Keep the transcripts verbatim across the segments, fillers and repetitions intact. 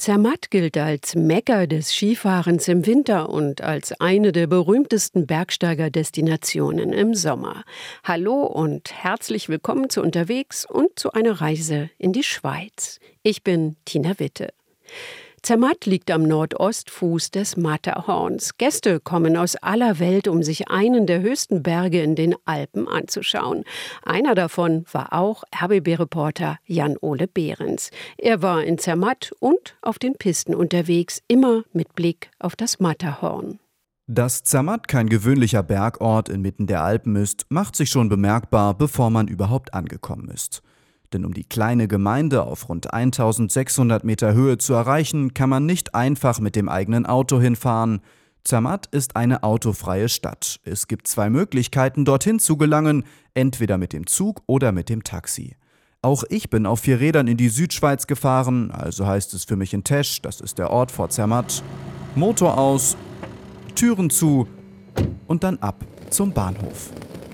Zermatt gilt als Mekka des Skifahrens im Winter und als eine der berühmtesten Bergsteigerdestinationen im Sommer. Hallo und herzlich willkommen zu Unterwegs und zu einer Reise in die Schweiz. Ich bin Tina Witte. Zermatt liegt am Nordostfuß des Matterhorns. Gäste kommen aus aller Welt, um sich einen der höchsten Berge in den Alpen anzuschauen. Einer davon war auch R B B-Reporter Jan-Ole Behrens. Er war in Zermatt und auf den Pisten unterwegs, immer mit Blick auf das Matterhorn. Dass Zermatt kein gewöhnlicher Bergort inmitten der Alpen ist, macht sich schon bemerkbar, bevor man überhaupt angekommen ist. Denn um die kleine Gemeinde auf rund eintausendsechshundert Meter Höhe zu erreichen, kann man nicht einfach mit dem eigenen Auto hinfahren. Zermatt ist eine autofreie Stadt. Es gibt zwei Möglichkeiten, dorthin zu gelangen, entweder mit dem Zug oder mit dem Taxi. Auch ich bin auf vier Rädern in die Südschweiz gefahren, also heißt es für mich in Tesch, das ist der Ort vor Zermatt, Motor aus, Türen zu und dann ab zum Bahnhof.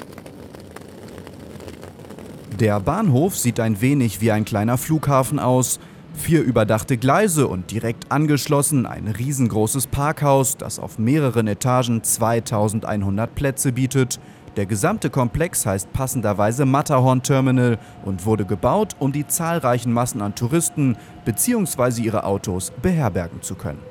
Der Bahnhof sieht ein wenig wie ein kleiner Flughafen aus. Vier überdachte Gleise und direkt angeschlossen ein riesengroßes Parkhaus, das auf mehreren Etagen zweitausendeinhundert Plätze bietet. Der gesamte Komplex heißt passenderweise Matterhorn Terminal und wurde gebaut, um die zahlreichen Massen an Touristen bzw. ihre Autos beherbergen zu können.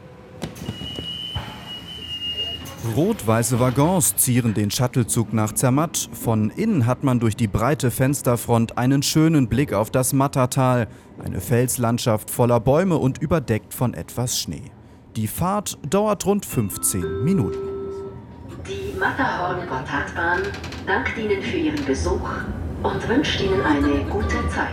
Rot-weiße Waggons zieren den Shuttlezug nach Zermatt. Von innen hat man durch die breite Fensterfront einen schönen Blick auf das Mattertal, eine Felslandschaft voller Bäume und überdeckt von etwas Schnee. Die Fahrt dauert rund fünfzehn Minuten. Die Matterhorn-Gotthardbahn dankt Ihnen für Ihren Besuch und wünscht Ihnen eine gute Zeit.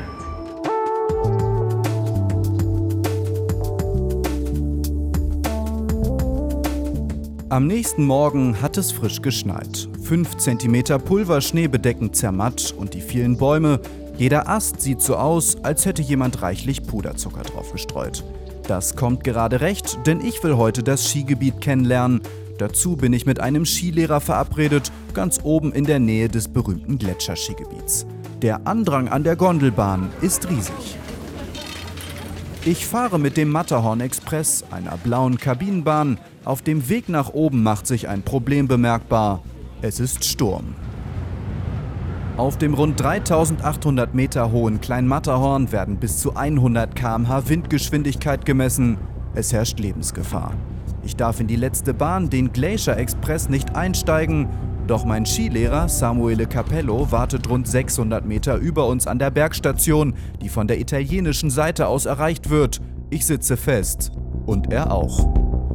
Am nächsten Morgen hat es frisch geschneit. Fünf Zentimeter Pulverschnee bedecken Zermatt und die vielen Bäume. Jeder Ast sieht so aus, als hätte jemand reichlich Puderzucker drauf gestreut. Das kommt gerade recht, denn ich will heute das Skigebiet kennenlernen. Dazu bin ich mit einem Skilehrer verabredet, ganz oben in der Nähe des berühmten Gletscherskigebiets. Der Andrang an der Gondelbahn ist riesig. Ich fahre mit dem Matterhorn Express, einer blauen Kabinenbahn. Auf dem Weg nach oben macht sich ein Problem bemerkbar. Es ist Sturm. Auf dem rund dreitausendachthundert Meter hohen Kleinmatterhorn werden bis zu hundert Kilometer pro Stunde Windgeschwindigkeit gemessen. Es herrscht Lebensgefahr. Ich darf in die letzte Bahn, den Glacier Express, nicht einsteigen. Doch mein Skilehrer Samuele Capello wartet rund sechshundert Meter über uns an der Bergstation, die von der italienischen Seite aus erreicht wird. Ich sitze fest. Und er auch.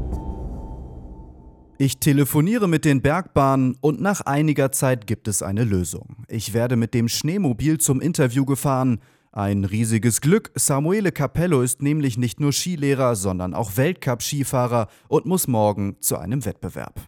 Ich telefoniere mit den Bergbahnen und nach einiger Zeit gibt es eine Lösung. Ich werde mit dem Schneemobil zum Interview gefahren. Ein riesiges Glück, Samuele Capello ist nämlich nicht nur Skilehrer, sondern auch Weltcup-Skifahrer und muss morgen zu einem Wettbewerb.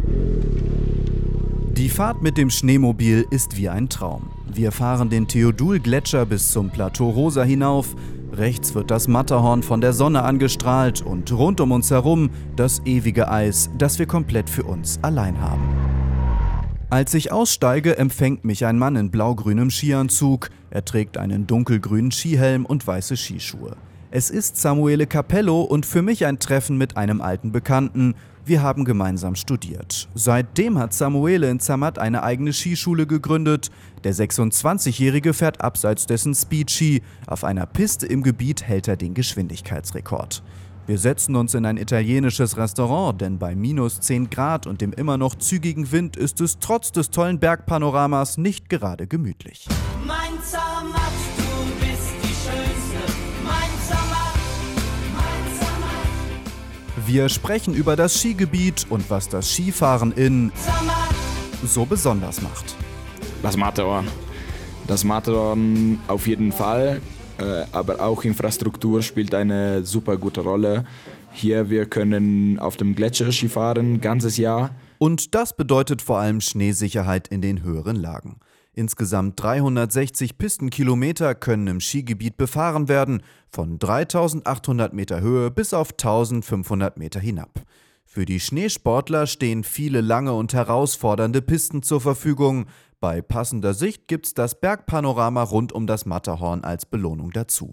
Die Fahrt mit dem Schneemobil ist wie ein Traum. Wir fahren den Theodul-Gletscher bis zum Plateau Rosa hinauf. Rechts wird das Matterhorn von der Sonne angestrahlt und rund um uns herum das ewige Eis, das wir komplett für uns allein haben. Als ich aussteige, empfängt mich ein Mann in blau-grünem Skianzug. Er trägt einen dunkelgrünen Skihelm und weiße Skischuhe. Es ist Samuele Capello und für mich ein Treffen mit einem alten Bekannten. Wir haben gemeinsam studiert. Seitdem hat Samuele in Zermatt eine eigene Skischule gegründet. Der sechsundzwanzigjährige fährt abseits dessen Speedski. Auf einer Piste im Gebiet hält er den Geschwindigkeitsrekord. Wir setzen uns in ein italienisches Restaurant, denn bei minus zehn Grad und dem immer noch zügigen Wind ist es trotz des tollen Bergpanoramas nicht gerade gemütlich. Mein Zermatt, du bist die Schönste. Mein Zermatt, mein Zermatt. Wir sprechen über das Skigebiet und was das Skifahren in Zermatt so besonders macht. Das Matterhorn. Das Matterhorn auf jeden Fall, äh, aber auch Infrastruktur spielt eine super gute Rolle. Hier wir können auf dem Gletscher Ski fahren, ganzes Jahr. Und das bedeutet vor allem Schneesicherheit in den höheren Lagen. Insgesamt dreihundertsechzig Pistenkilometer können im Skigebiet befahren werden, von dreitausendachthundert Meter Höhe bis auf eintausendfünfhundert Meter hinab. Für die Schneesportler stehen viele lange und herausfordernde Pisten zur Verfügung. Bei passender Sicht gibt's das Bergpanorama rund um das Matterhorn als Belohnung dazu.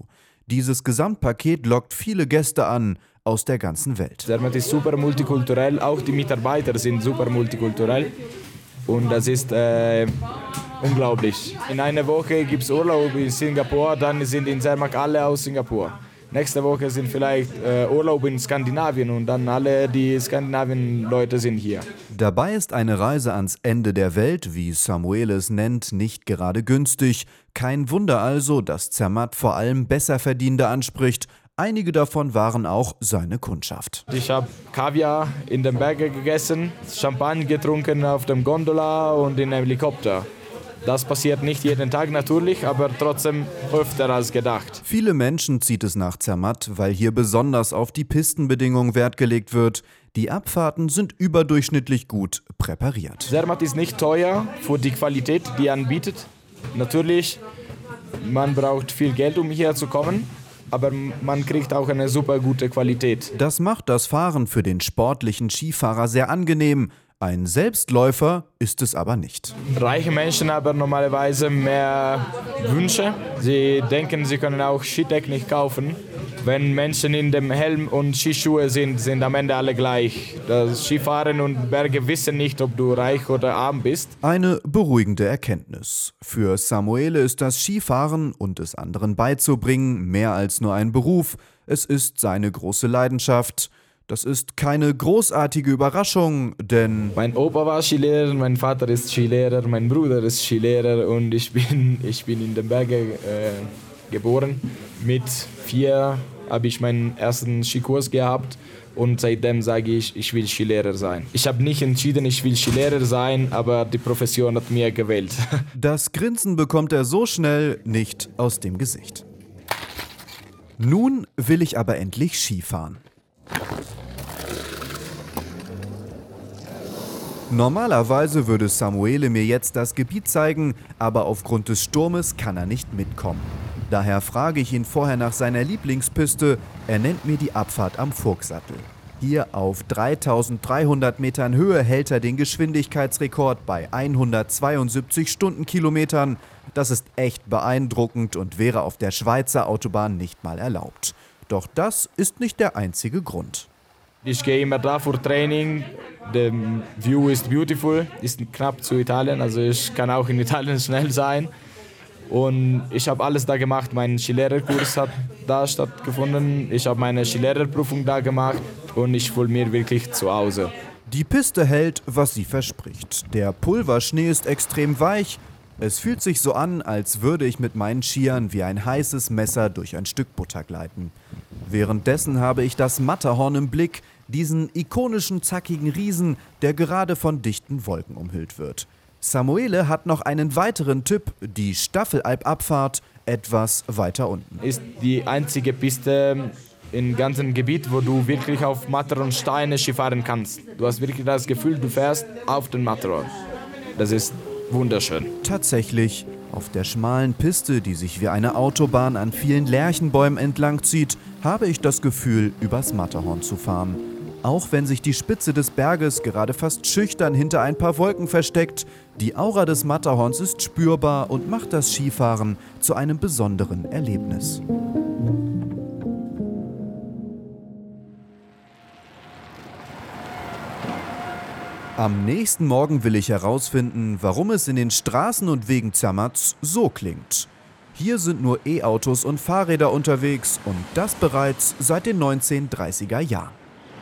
Dieses Gesamtpaket lockt viele Gäste an aus der ganzen Welt. Zermatt ist super multikulturell, auch die Mitarbeiter sind super multikulturell und das ist äh, unglaublich. In einer Woche gibt es Urlaub in Singapur, dann sind in Zermatt alle aus Singapur. Nächste Woche sind vielleicht äh, Urlaub in Skandinavien und dann alle die Skandinavien-Leute sind hier. Dabei ist eine Reise ans Ende der Welt, wie Samuele es nennt, nicht gerade günstig. Kein Wunder also, dass Zermatt vor allem Besserverdienende anspricht. Einige davon waren auch seine Kundschaft. Ich habe Kaviar in den Bergen gegessen, Champagner getrunken auf dem Gondola und in einem Helikopter. Das passiert nicht jeden Tag natürlich, aber trotzdem öfter als gedacht. Viele Menschen zieht es nach Zermatt, weil hier besonders auf die Pistenbedingungen Wert gelegt wird. Die Abfahrten sind überdurchschnittlich gut präpariert. Zermatt ist nicht teuer für die Qualität, die er anbietet. Natürlich, man braucht viel Geld, um hierher zu kommen, aber man kriegt auch eine super gute Qualität. Das macht das Fahren für den sportlichen Skifahrer sehr angenehm. Ein Selbstläufer ist es aber nicht. Reiche Menschen haben normalerweise mehr Wünsche. Sie denken, sie können auch Skitechnik kaufen. Wenn Menschen in dem Helm und Skischuhe sind, sind am Ende alle gleich. Das Skifahren und Berge wissen nicht, ob du reich oder arm bist. Eine beruhigende Erkenntnis. Für Samuele ist das Skifahren und es anderen beizubringen mehr als nur ein Beruf. Es ist seine große Leidenschaft. Das ist keine großartige Überraschung, denn mein Opa war Skilehrer, mein Vater ist Skilehrer, mein Bruder ist Skilehrer und ich bin, ich bin in den Bergen äh, geboren. Mit vier habe ich meinen ersten Skikurs gehabt und seitdem sage ich, ich will Skilehrer sein. Ich habe nicht entschieden, ich will Skilehrer sein, aber die Profession hat mir gewählt. Das Grinsen bekommt er so schnell nicht aus dem Gesicht. Nun will ich aber endlich Skifahren. Normalerweise würde Samuele mir jetzt das Gebiet zeigen, aber aufgrund des Sturmes kann er nicht mitkommen. Daher frage ich ihn vorher nach seiner Lieblingspiste. Er nennt mir die Abfahrt am Vogtsattel. Hier auf dreitausenddreihundert Metern Höhe hält er den Geschwindigkeitsrekord bei hundertzweiundsiebzig Stundenkilometern. Das ist echt beeindruckend und wäre auf der Schweizer Autobahn nicht mal erlaubt. Doch das ist nicht der einzige Grund. Ich gehe immer da für Training. Der View ist beautiful, ist knapp zu Italien, also ich kann auch in Italien schnell sein. Und ich habe alles da gemacht. Mein Skilehrerkurs hat da stattgefunden. Ich habe meine Skilehrerprüfung da gemacht und ich fühle mich wirklich zu Hause. Die Piste hält, was sie verspricht. Der Pulverschnee ist extrem weich. Es fühlt sich so an, als würde ich mit meinen Skiern wie ein heißes Messer durch ein Stück Butter gleiten. Währenddessen habe ich das Matterhorn im Blick, diesen ikonischen zackigen Riesen, der gerade von dichten Wolken umhüllt wird. Samuele hat noch einen weiteren Tipp, die Staffelalp-Abfahrt etwas weiter unten. Ist die einzige Piste im ganzen Gebiet, wo du wirklich auf Matterhorn und Steine Skifahren kannst. Du hast wirklich das Gefühl, du fährst auf den Matterhorn. Das ist wunderschön. Tatsächlich, auf der schmalen Piste, die sich wie eine Autobahn an vielen Lärchenbäumen entlang zieht, habe ich das Gefühl, übers Matterhorn zu fahren. Auch wenn sich die Spitze des Berges gerade fast schüchtern hinter ein paar Wolken versteckt, die Aura des Matterhorns ist spürbar und macht das Skifahren zu einem besonderen Erlebnis. Am nächsten Morgen will ich herausfinden, warum es in den Straßen und Wegen Zermatts so klingt. Hier sind nur E-Autos und Fahrräder unterwegs und das bereits seit den neunzehnhundertdreißiger Jahren.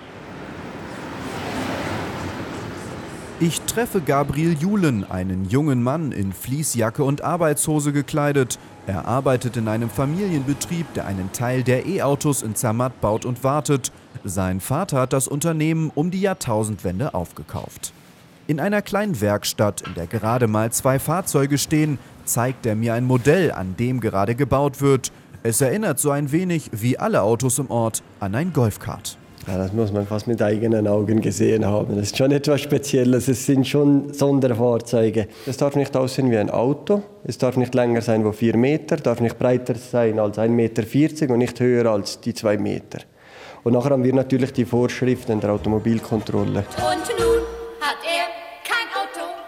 Ich treffe Gabriel Julen, einen jungen Mann in Fließjacke und Arbeitshose gekleidet. Er arbeitet in einem Familienbetrieb, der einen Teil der E-Autos in Zermatt baut und wartet. Sein Vater hat das Unternehmen um die Jahrtausendwende aufgekauft. In einer kleinen Werkstatt, in der gerade mal zwei Fahrzeuge stehen, zeigt er mir ein Modell, an dem gerade gebaut wird. Es erinnert so ein wenig, wie alle Autos im Ort, an ein Golfkart. Ja, das muss man fast mit eigenen Augen gesehen haben. Das ist schon etwas Spezielles. Es sind schon Sonderfahrzeuge. Es darf nicht aussehen wie ein Auto. Es darf nicht länger sein als vier Meter, darf nicht breiter sein als ein Meter vierzig und nicht höher als die zwei Meter. Und nachher haben wir natürlich die Vorschriften der Automobilkontrolle. Und nun hat er kein Auto,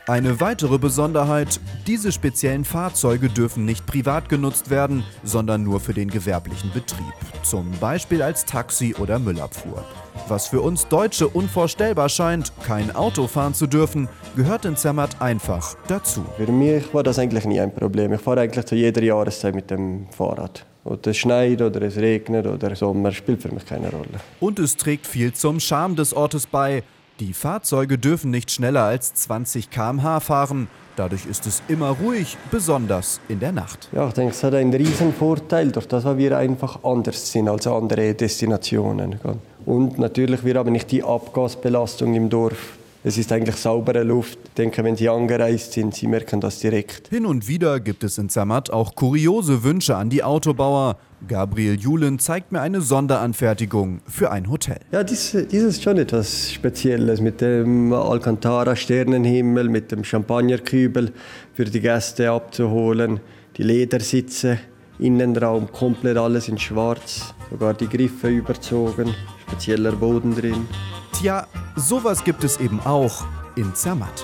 Eine weitere Besonderheit: Diese speziellen Fahrzeuge dürfen nicht privat genutzt werden, sondern nur für den gewerblichen Betrieb, zum Beispiel als Taxi oder Müllabfuhr. Was für uns Deutsche unvorstellbar scheint, kein Auto fahren zu dürfen, gehört in Zermatt einfach dazu. Für mich war das eigentlich nie ein Problem. Ich fahre eigentlich zu jeder Jahreszeit mit dem Fahrrad. Ob es schneit oder es regnet oder Sommer, spielt für mich keine Rolle. Und es trägt viel zum Charme des Ortes bei. Die Fahrzeuge dürfen nicht schneller als zwanzig Kilometer pro Stunde fahren. Dadurch ist es immer ruhig, besonders in der Nacht. Ja, ich denke, es hat einen riesen Vorteil, durch das wir einfach anders sind als andere Destinationen. Und natürlich, wir haben nicht die Abgasbelastung im Dorf. Es ist eigentlich saubere Luft. Ich denke, wenn Sie angereist sind, Sie merken das direkt. Hin und wieder gibt es in Zermatt auch kuriose Wünsche an die Autobauer. Gabriel Julen zeigt mir eine Sonderanfertigung für ein Hotel. Ja, dies, dies ist schon etwas Spezielles mit dem Alcantara-Sternenhimmel, mit dem Champagnerkübel für die Gäste abzuholen, die Ledersitze, Innenraum komplett alles in schwarz, sogar die Griffe überzogen, spezieller Boden drin. Tja, sowas gibt es eben auch in Zermatt.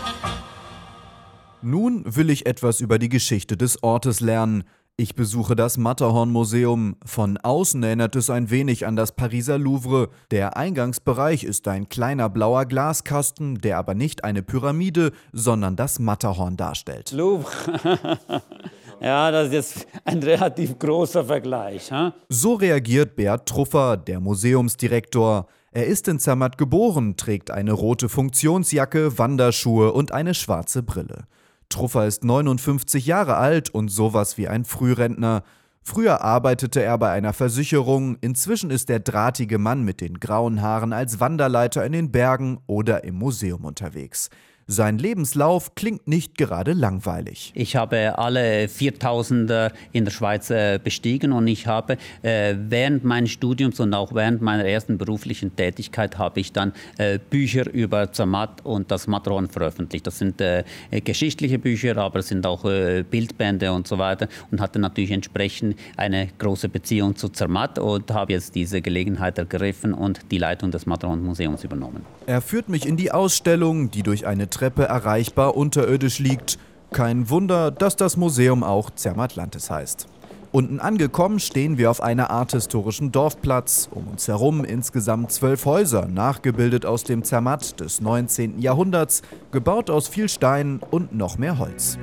Nun will ich etwas über die Geschichte des Ortes lernen. Ich besuche das Matterhorn-Museum. Von außen erinnert es ein wenig an das Pariser Louvre. Der Eingangsbereich ist ein kleiner blauer Glaskasten, der aber nicht eine Pyramide, sondern das Matterhorn darstellt. Louvre. Ja, das ist jetzt ein relativ großer Vergleich. Hm? So reagiert Beat Truffer, der Museumsdirektor. Er ist in Zermatt geboren, trägt eine rote Funktionsjacke, Wanderschuhe und eine schwarze Brille. Truffer ist neunundfünfzig Jahre alt und sowas wie ein Frührentner. Früher arbeitete er bei einer Versicherung, inzwischen ist der drahtige Mann mit den grauen Haaren als Wanderleiter in den Bergen oder im Museum unterwegs. Sein Lebenslauf klingt nicht gerade langweilig. Ich habe alle viertausender in der Schweiz äh, bestiegen und ich habe äh, während meines Studiums und auch während meiner ersten beruflichen Tätigkeit habe ich dann äh, Bücher über Zermatt und das Matterhorn veröffentlicht. Das sind äh, geschichtliche Bücher, aber es sind auch äh, Bildbände und so weiter und hatte natürlich entsprechend eine große Beziehung zu Zermatt und habe jetzt diese Gelegenheit ergriffen und die Leitung des Matterhorn-Museums übernommen. Er führt mich in die Ausstellung, die durch eine Treppe erreichbar unterirdisch liegt. Kein Wunder, dass das Museum auch Zermattlantes heißt. Unten angekommen stehen wir auf einer Art historischen Dorfplatz. Um uns herum insgesamt zwölf Häuser, nachgebildet aus dem Zermatt des neunzehnten Jahrhunderts, gebaut aus viel Stein und noch mehr Holz.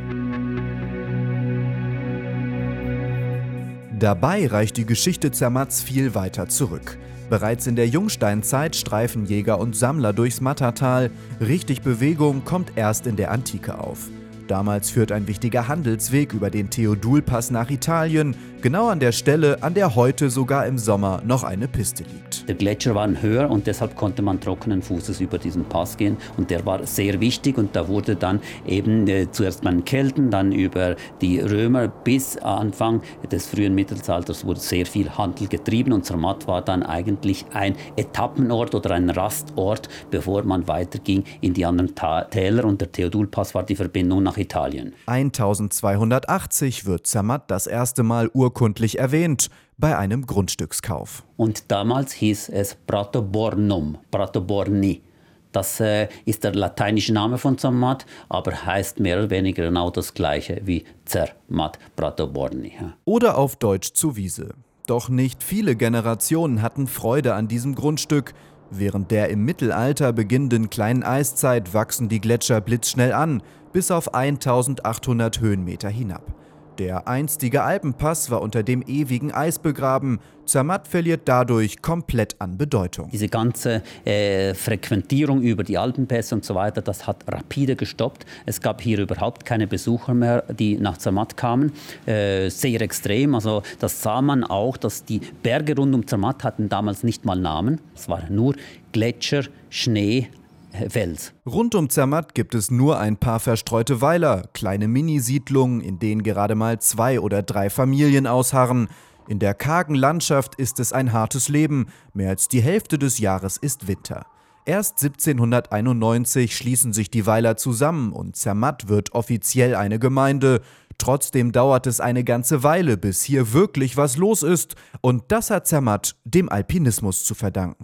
Dabei reicht die Geschichte Zermatts viel weiter zurück. Bereits in der Jungsteinzeit streifen Jäger und Sammler durchs Mattertal. Richtig Bewegung kommt erst in der Antike auf. Damals führt ein wichtiger Handelsweg über den Theodulpass nach Italien, genau an der Stelle, an der heute sogar im Sommer noch eine Piste liegt. Der Gletscher war höher und deshalb konnte man trockenen Fußes über diesen Pass gehen und der war sehr wichtig und da wurde dann eben äh, zuerst mal Kelten, dann über die Römer bis Anfang des frühen Mittelalters wurde sehr viel Handel getrieben und Zermatt war dann eigentlich ein Etappenort oder ein Rastort, bevor man weiterging in die anderen Ta- Täler und der Theodulpass war die Verbindung nach Italien. eintausendzweihundertachtzig wird Zermatt das erste Mal urkundlich erwähnt, bei einem Grundstückskauf. Und damals hieß es Pratobornum, Pratoborni. Das äh, ist der lateinische Name von Zermatt, aber heißt mehr oder weniger genau das Gleiche wie Zermatt, Pratoborni. Ja. Oder auf Deutsch zu Wiese. Doch nicht viele Generationen hatten Freude an diesem Grundstück. Während der im Mittelalter beginnenden kleinen Eiszeit wachsen die Gletscher blitzschnell an, bis auf eintausendachthundert Höhenmeter hinab. Der einstige Alpenpass war unter dem ewigen Eis begraben. Zermatt verliert dadurch komplett an Bedeutung. Diese ganze äh, Frequentierung über die Alpenpässe und so weiter, das hat rapide gestoppt. Es gab hier überhaupt keine Besucher mehr, die nach Zermatt kamen. Äh, sehr extrem. Also das sah man auch, dass die Berge rund um Zermatt hatten damals nicht mal Namen. Es waren nur Gletscher, Schnee, Fels. Rund um Zermatt gibt es nur ein paar verstreute Weiler, kleine Minisiedlungen, in denen gerade mal zwei oder drei Familien ausharren. In der kargen Landschaft ist es ein hartes Leben, mehr als die Hälfte des Jahres ist Winter. Erst siebzehnhunderteinundneunzig schließen sich die Weiler zusammen und Zermatt wird offiziell eine Gemeinde. Trotzdem dauert es eine ganze Weile, bis hier wirklich was los ist. Und das hat Zermatt dem Alpinismus zu verdanken.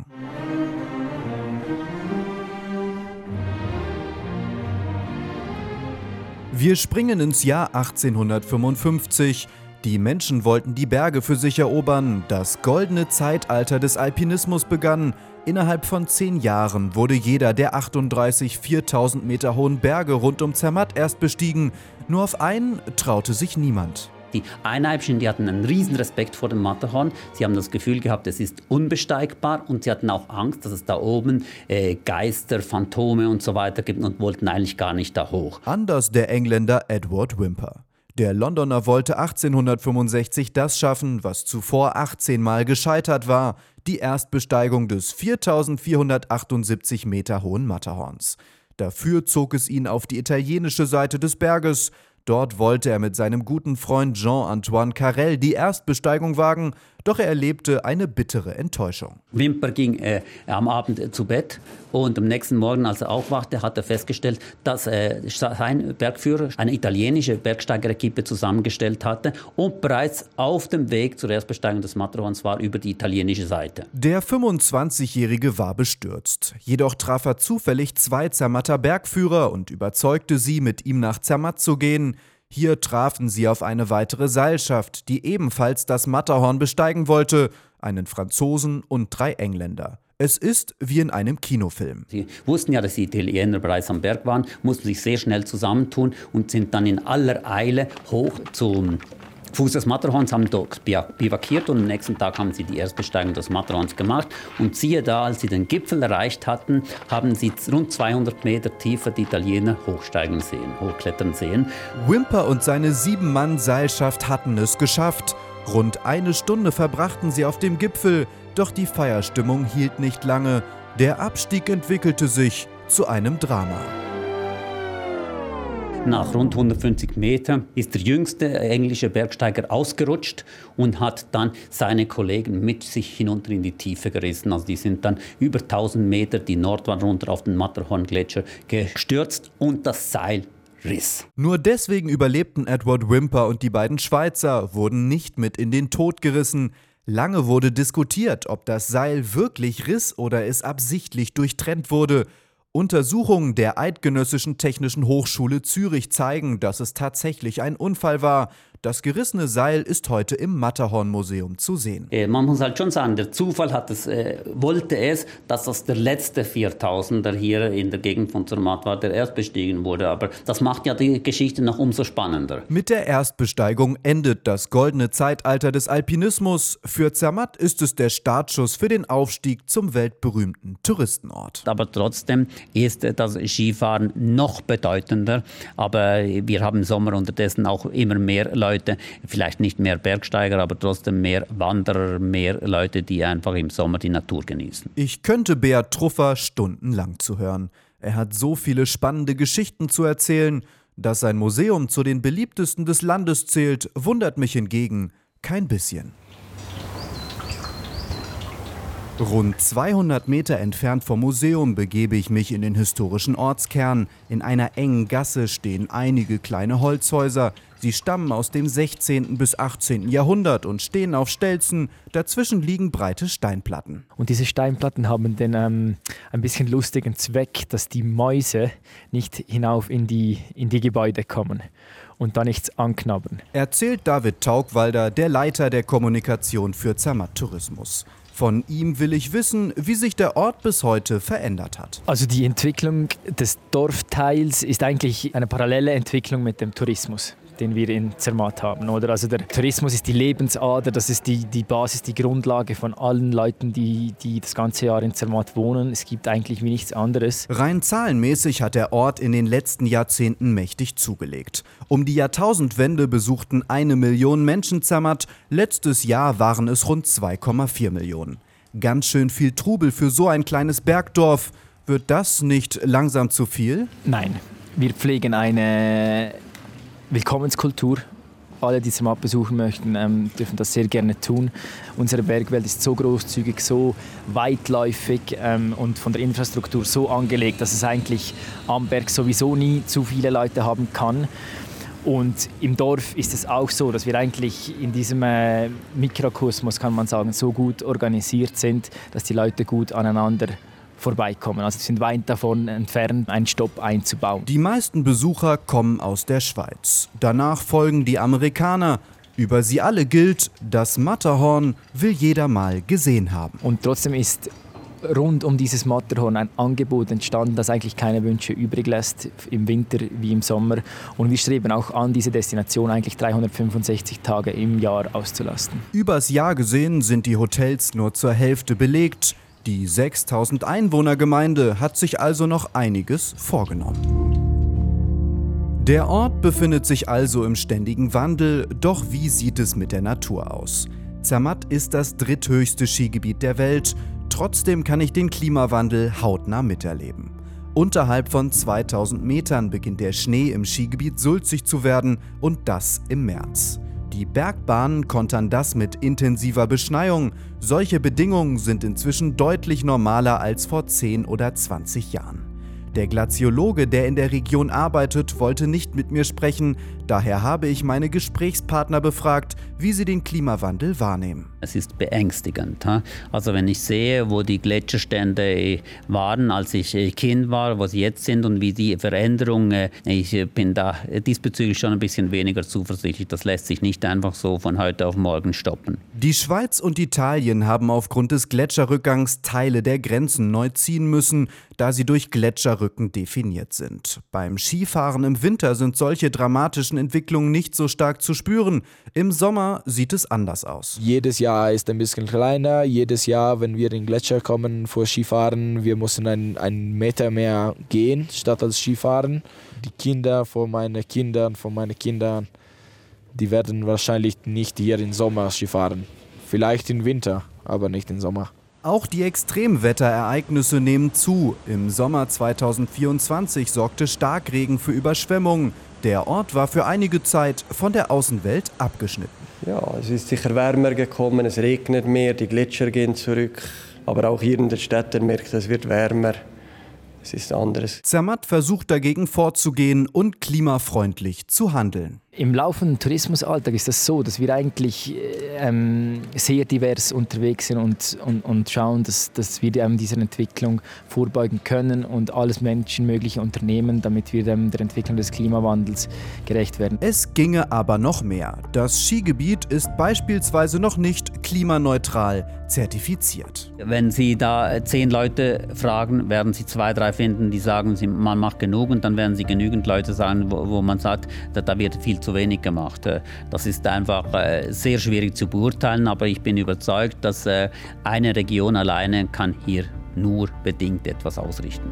Wir springen ins Jahr achtzehnhundertfünfundfünfzig. Die Menschen wollten die Berge für sich erobern. Das goldene Zeitalter des Alpinismus begann. Innerhalb von zehn Jahren wurde jeder der achtunddreißig viertausend Meter hohen Berge rund um Zermatt erst bestiegen. Nur auf einen traute sich niemand. Die Einheimischen, die hatten einen riesen Respekt vor dem Matterhorn. Sie haben das Gefühl gehabt, es ist unbesteigbar, und sie hatten auch Angst, dass es da oben äh, Geister, Phantome und so weiter gibt, und wollten eigentlich gar nicht da hoch. Anders der Engländer Edward Whymper. Der Londoner wollte achtzehnhundertfünfundsechzig das schaffen, was zuvor achtzehn Mal gescheitert war: die Erstbesteigung des viertausendvierhundertachtundsiebzig Meter hohen Matterhorns. Dafür zog es ihn auf die italienische Seite des Berges. Dort wollte er mit seinem guten Freund Jean-Antoine Carrel die Erstbesteigung wagen, doch er erlebte eine bittere Enttäuschung. Whymper ging äh, am Abend äh, zu Bett, und am nächsten Morgen, als er aufwachte, hat er festgestellt, dass äh, sein Bergführer eine italienische Bergsteigerequipe zusammengestellt hatte und bereits auf dem Weg zur Erstbesteigung des Matterhorns war über die italienische Seite. Der fünfundzwanzigjährige war bestürzt. Jedoch traf er zufällig zwei Zermatter Bergführer und überzeugte sie, mit ihm nach Zermatt zu gehen. Hier trafen sie auf eine weitere Seilschaft, die ebenfalls das Matterhorn besteigen wollte, einen Franzosen und drei Engländer. Es ist wie in einem Kinofilm. Sie wussten ja, dass die Italiener bereits am Berg waren, mussten sich sehr schnell zusammentun und sind dann in aller Eile hoch zum Fuß des Matterhorns, haben dort bivakiert, und am nächsten Tag haben sie die Erstbesteigung des Matterhorns gemacht. Und siehe da, als sie den Gipfel erreicht hatten, haben sie rund zweihundert Meter tiefer die Italiener hochsteigen sehen, hochklettern sehen. Whymper und seine Sieben-Mann-Seilschaft hatten es geschafft. Rund eine Stunde verbrachten sie auf dem Gipfel, doch die Feierstimmung hielt nicht lange. Der Abstieg entwickelte sich zu einem Drama. Nach rund hundertfünfzig Metern ist der jüngste englische Bergsteiger ausgerutscht und hat dann seine Kollegen mit sich hinunter in die Tiefe gerissen. Also die sind dann über tausend Meter die Nordwand runter auf den Matterhorn-Gletscher gestürzt, und das Seil riss. Nur deswegen überlebten Edward Whymper und die beiden Schweizer, wurden nicht mit in den Tod gerissen. Lange wurde diskutiert, ob das Seil wirklich riss oder es absichtlich durchtrennt wurde. Untersuchungen der Eidgenössischen Technischen Hochschule Zürich zeigen, dass es tatsächlich ein Unfall war. Das gerissene Seil ist heute im Matterhorn-Museum zu sehen. Äh, man muss halt schon sagen, der Zufall hat es, äh, wollte es, dass das der letzte viertausender hier in der Gegend von Zermatt war, der erst bestiegen wurde. Aber das macht ja die Geschichte noch umso spannender. Mit der Erstbesteigung endet das goldene Zeitalter des Alpinismus. Für Zermatt ist es der Startschuss für den Aufstieg zum weltberühmten Touristenort. Aber trotzdem ist das Skifahren noch bedeutender. Aber wir haben im Sommer unterdessen auch immer mehr Leute, vielleicht nicht mehr Bergsteiger, aber trotzdem mehr Wanderer, mehr Leute, die einfach im Sommer die Natur genießen. Ich könnte Beat Truffer stundenlang zuhören. Er hat so viele spannende Geschichten zu erzählen. Dass sein Museum zu den beliebtesten des Landes zählt, wundert mich hingegen kein bisschen. Rund zweihundert Meter entfernt vom Museum begebe ich mich in den historischen Ortskern. In einer engen Gasse stehen einige kleine Holzhäuser. Sie stammen aus dem sechzehnten bis achtzehnten Jahrhundert und stehen auf Stelzen. Dazwischen liegen breite Steinplatten. Und diese Steinplatten haben den ähm, ein bisschen lustigen Zweck, dass die Mäuse nicht hinauf in die, in die Gebäude kommen und da nichts anknabbern. Erzählt David Taugwalder, der Leiter der Kommunikation für Zermatt Tourismus. Von ihm will ich wissen, wie sich der Ort bis heute verändert hat. Also die Entwicklung des Dorfteils ist eigentlich eine parallele Entwicklung mit dem Tourismus, den wir in Zermatt haben. Oder? Also der Tourismus ist die Lebensader, das ist die, die Basis, die Grundlage von allen Leuten, die, die das ganze Jahr in Zermatt wohnen. Es gibt eigentlich wie nichts anderes. Rein zahlenmäßig hat der Ort in den letzten Jahrzehnten mächtig zugelegt. Um die Jahrtausendwende besuchten eine Million Menschen Zermatt. Letztes Jahr waren es rund zwei Komma vier Millionen. Ganz schön viel Trubel für so ein kleines Bergdorf. Wird das nicht langsam zu viel? Nein, wir pflegen eine Willkommenskultur. Alle, die Zermatt besuchen möchten, ähm, dürfen das sehr gerne tun. Unsere Bergwelt ist so großzügig, so weitläufig ähm, und von der Infrastruktur so angelegt, dass es eigentlich am Berg sowieso nie zu viele Leute haben kann. Und im Dorf ist es auch so, dass wir eigentlich in diesem äh, Mikrokosmos, kann man sagen, so gut organisiert sind, dass die Leute gut aneinander vorbeikommen. Also sie sind weit davon entfernt, einen Stopp einzubauen. Die meisten Besucher kommen aus der Schweiz. Danach folgen die Amerikaner. Über sie alle gilt, das Matterhorn will jeder mal gesehen haben. Und trotzdem ist rund um dieses Matterhorn ein Angebot entstanden, das eigentlich keine Wünsche übrig lässt, im Winter wie im Sommer. Und wir streben auch an, diese Destination eigentlich dreihundertfünfundsechzig Tage im Jahr auszulasten. Übers Jahr gesehen sind die Hotels nur zur Hälfte belegt. Die sechstausend Einwohnergemeinde hat sich also noch einiges vorgenommen. Der Ort befindet sich also im ständigen Wandel, doch wie sieht es mit der Natur aus? Zermatt ist das dritthöchste Skigebiet der Welt. Trotzdem kann ich den Klimawandel hautnah miterleben. Unterhalb von zweitausend Metern beginnt der Schnee im Skigebiet sulzig zu werden und das im März. Die Bergbahnen kontern das mit intensiver Beschneiung. Solche Bedingungen sind inzwischen deutlich normaler als vor zehn oder zwanzig Jahren. Der Glaziologe, der in der Region arbeitet, wollte nicht mit mir sprechen. Daher habe ich meine Gesprächspartner befragt, wie sie den Klimawandel wahrnehmen. Es ist beängstigend. Also wenn ich sehe, wo die Gletscherstände waren, als ich Kind war, wo sie jetzt sind und wie die Veränderung, ich bin da diesbezüglich schon ein bisschen weniger zuversichtlich. Das lässt sich nicht einfach so von heute auf morgen stoppen. Die Schweiz und Italien haben aufgrund des Gletscherrückgangs Teile der Grenzen neu ziehen müssen, da sie durch Gletscherrücken definiert sind. Beim Skifahren im Winter sind solche dramatischen Entwicklungen nicht so stark zu spüren. Im Sommer sieht es anders aus. Jedes Jahr ist ein bisschen kleiner. Jedes Jahr, wenn wir in den Gletscher kommen vor Skifahren, wir müssen einen, einen Meter mehr gehen, statt als Skifahren. Die Kinder von meinen Kindern, von meinen Kindern, die werden wahrscheinlich nicht hier im Sommer Skifahren. Vielleicht im Winter, aber nicht im Sommer. Auch die Extremwetterereignisse nehmen zu. Im Sommer zweitausendvierundzwanzig sorgte Starkregen für Überschwemmungen. Der Ort war für einige Zeit von der Außenwelt abgeschnitten. Ja, es ist sicher wärmer gekommen, es regnet mehr, die Gletscher gehen zurück. Aber auch hier in den Städten merkt es wird wärmer. Es ist anderes. Zermatt versucht dagegen vorzugehen und klimafreundlich zu handeln. Im laufenden Tourismusalltag ist es das so, dass wir eigentlich ähm, sehr divers unterwegs sind und, und, und schauen, dass, dass wir ähm, dieser Entwicklung vorbeugen können und alles Menschenmögliche unternehmen, damit wir ähm, der Entwicklung des Klimawandels gerecht werden. Es ginge aber noch mehr. Das Skigebiet ist beispielsweise noch nicht klimaneutral zertifiziert. Wenn Sie da zehn Leute fragen, werden Sie zwei, drei finden, die sagen, man macht genug, und dann werden Sie genügend Leute sagen, wo, wo man sagt, da, da wird viel zu wenig gemacht. Das ist einfach sehr schwierig zu beurteilen, aber ich bin überzeugt, dass eine Region alleine kann hier nur bedingt etwas ausrichten.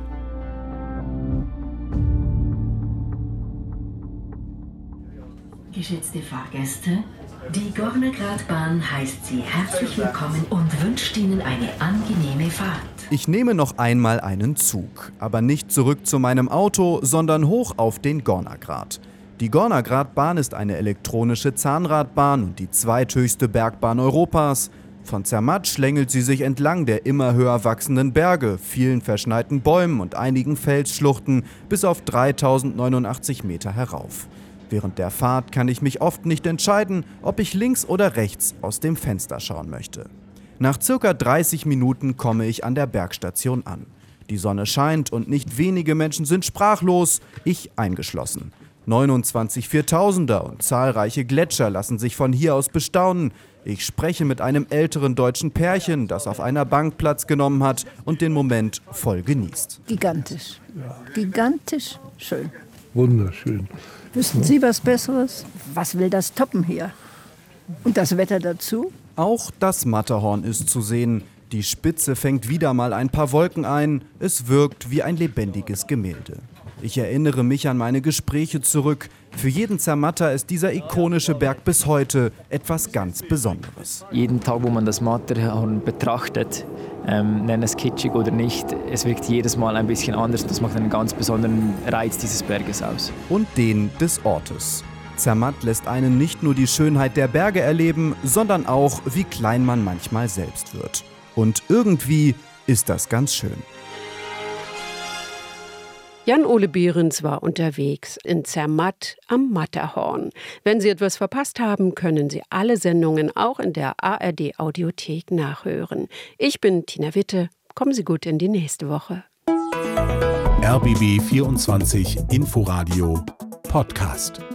Geschätzte Fahrgäste, die Gornergratbahn heißt Sie herzlich willkommen und wünscht Ihnen eine angenehme Fahrt. Ich nehme noch einmal einen Zug, aber nicht zurück zu meinem Auto, sondern hoch auf den Gornergrat. Die Gornergratbahn ist eine elektronische Zahnradbahn und die zweithöchste Bergbahn Europas. Von Zermatt schlängelt sie sich entlang der immer höher wachsenden Berge, vielen verschneiten Bäumen und einigen Felsschluchten bis auf dreitausendneunundachtzig Meter herauf. Während der Fahrt kann ich mich oft nicht entscheiden, ob ich links oder rechts aus dem Fenster schauen möchte. Nach circa dreißig Minuten komme ich an der Bergstation an. Die Sonne scheint und nicht wenige Menschen sind sprachlos, ich eingeschlossen. neunundzwanzig Viertausender und zahlreiche Gletscher lassen sich von hier aus bestaunen. Ich spreche mit einem älteren deutschen Pärchen, das auf einer Bank Platz genommen hat und den Moment voll genießt. Gigantisch. Gigantisch schön. Wunderschön. Wüssten Sie was Besseres? Was will das toppen hier? Und das Wetter dazu? Auch das Matterhorn ist zu sehen. Die Spitze fängt wieder mal ein paar Wolken ein. Es wirkt wie ein lebendiges Gemälde. Ich erinnere mich an meine Gespräche zurück. Für jeden Zermatter ist dieser ikonische Berg bis heute etwas ganz Besonderes. Jeden Tag, wo man das Matterhorn betrachtet, ähm, nenn es kitschig oder nicht, es wirkt jedes Mal ein bisschen anders. Das macht einen ganz besonderen Reiz dieses Berges aus. Und den des Ortes. Zermatt lässt einen nicht nur die Schönheit der Berge erleben, sondern auch, wie klein man manchmal selbst wird. Und irgendwie ist das ganz schön. Jan-Ole Behrens war unterwegs in Zermatt am Matterhorn. Wenn Sie etwas verpasst haben, können Sie alle Sendungen auch in der A R D Audiothek nachhören. Ich bin Tina Witte. Kommen Sie gut in die nächste Woche. R B B vierundzwanzig Inforadio Podcast.